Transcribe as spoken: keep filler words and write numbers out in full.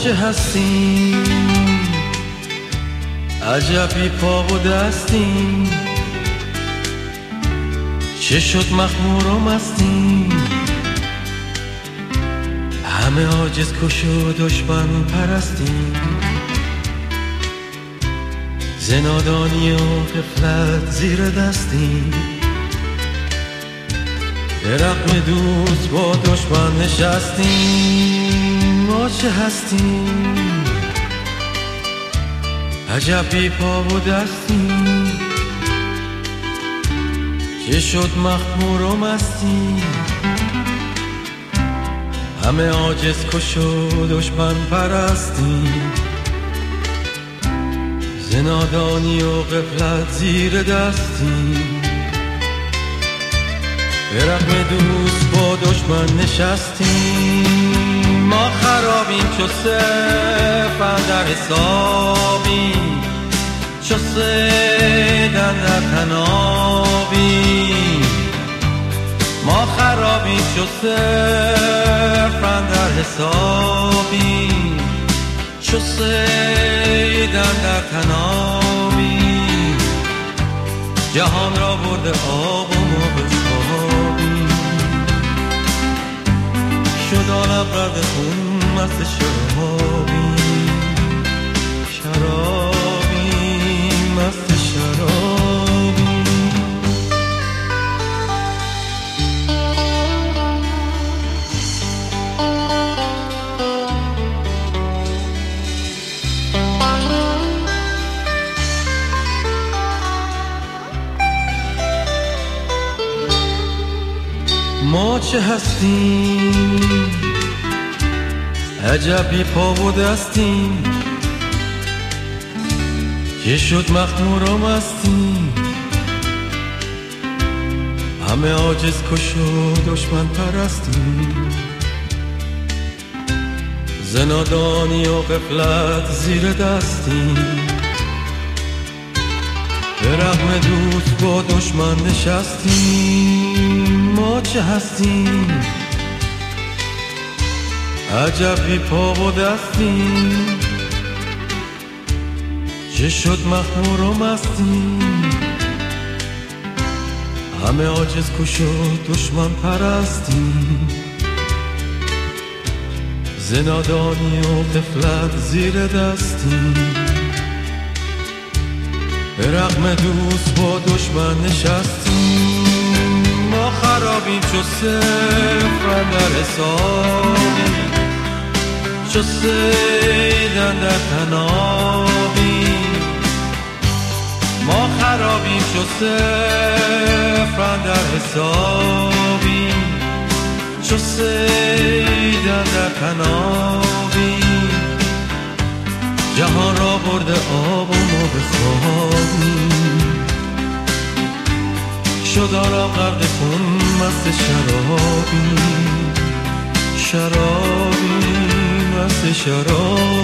چه هستیم عجب بی پا و دستیم، چه شد مخمور و مستیم، همه عاجز کش و دشمن پرستیم، ز نادانی و غفلت زیر دستیم، به رغم دوست با دشمن نشستیم. ما چه هستیم عجب بی پا و دستیم، چه شد مخمور و مستیم، همه عاجز کش و دشمن پرستیم، ز نادانی و غفلت زیر دستیم، به رغم دوست با دشمن نشستیم. ما خرابیم چو صرف اندر حسابیم، چو صید اندر تنابیم. ما خرابیم چو صرف اندر حسابیم، چو صید اندر تنابیم. جهان را برده آب و ما بخوابیم، شد عالم رد خون مست شرابیم، شرابیم مست شرابیم. ما چه هستیم عجب بی پا و دستیم، چه شد مخمور و مستیم، همه عاجز کش و دشمن پرستیم، ز نادانی و غفلت زیر دستیم، به رغم دوست با دشمن نشستیم. ما چه هستیم عجب بی پا و دستیم، چه شد مخمور و مستیم، همه عاجز کش و دشمن پرستیم، ز نادانی و غفلت زیر دستیم، به رغم دوست با دشمن نشستیم. ما خرابیم چو صفر اندر حسابیم، چو صید اندر تنابیم. ما خرابیم چو صفر اندر حسابیم، چو صید اندر تنابیم. جهان را برده آب و ما بخوابیم، شد عالم غرق خون مست شرابیم، شرابیم مست شرابیم.